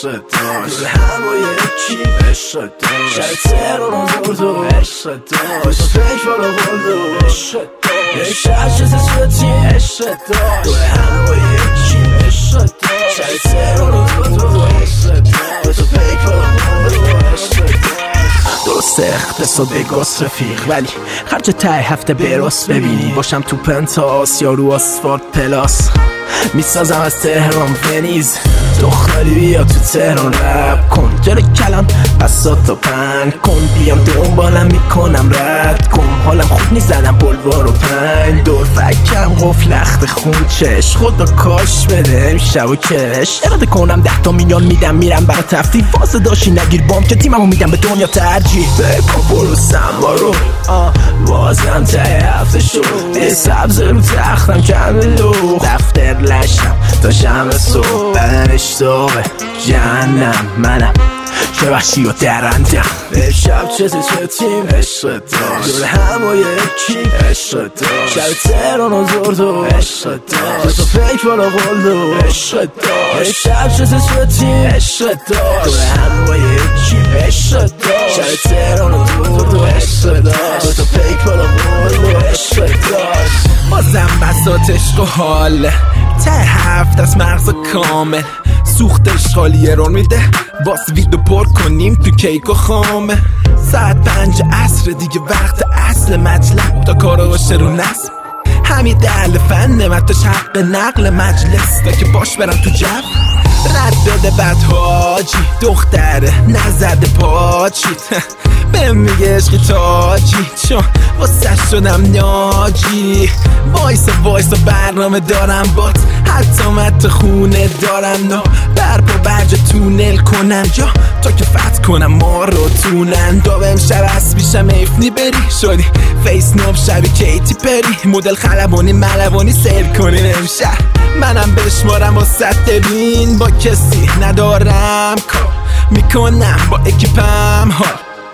عشق داشت دور همه یکی عشق داشت شب تهران آزرد و عشق داشت فکر بالا برد و عشق داشت یک شب چه سسوتی عشق داشت دور همه یکی عشق داشت شب تهران آزرد و عشق داشت فکر بالا برد و عشق داشت درست اقتصاد بگاس رفیق ولی خرج ته هفته براس ببینی باشم تو پنتاس یا رو آسفالت پلاس میسازم از تهران ونیز دختری بیا تو تهران رپ کن جلو کلم بسات تا پنگ کن بیام دنبالم میکنم رد کن حالم خوب نیزدم بلوار و پنگ دور فکرم قفل لخت خون چش خدا کاش بده امشب و کش اراده کنم 10 میلیون میدم میرم برا تفریح فاز داشی نگیر بام که تیممو میدم به دنیا ترجیح بکن برو سنبا رو بازم ته هفته شد سبز رو تختم کم لو دفتر لشم تا شم صبح بدنش داغه جهنم منم چه وحشی و درندم شب چه تیم عشق داشت دور همه یکی عشق داشت شب تهران آزرد و عشق داشت تو فکر بالا قلد و عشق داشت شب چه تیم عشق داشت دور همه یکی عشق داشت شب تهران آزرد و عشق داشت تو فکر بالا قلد و عشق داشت بازم بسات عشق و حاله ته هفت از مغز کامل سوختش خالیه رو میده باز ویدو پر کنیم تو کیک و خامه ساعت 5 عصر دیگه وقت اصل مطلب تا کارا باشه رو نصب همین دل فن متاش حق نقل مجلس تا که باش برم تو جو رد داده بعد حاجی دختره نزده پاچید بهم میگه عشقی تاجی چون واسه شدم ناجی وایسا برنامه دارم بات حتی مت خونه دارم نا برپا برج تونل کنم جا تا که فتح کنم ما رو تونن دا بهم شب از پیشم ایفنی بری شدی فیس نوب شبی کیتی پری مدل خلبانی ملوانی سیر کنیم امشب منم بشمارم و ست بین با کسی ندارم کار میکنم با اکیپم حال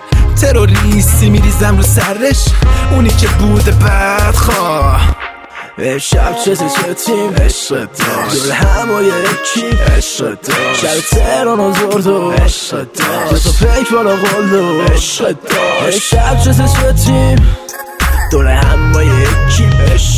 تروریستی میریزم رو سرش اونی که بوده بدخواه شب چه تیم عشق داشت دور همه یکی عشق داشت شب تهران آزرد و عشق داشت تو فکر بالا قلد و عشق داشت شب چه تیم دور همه یکی عشق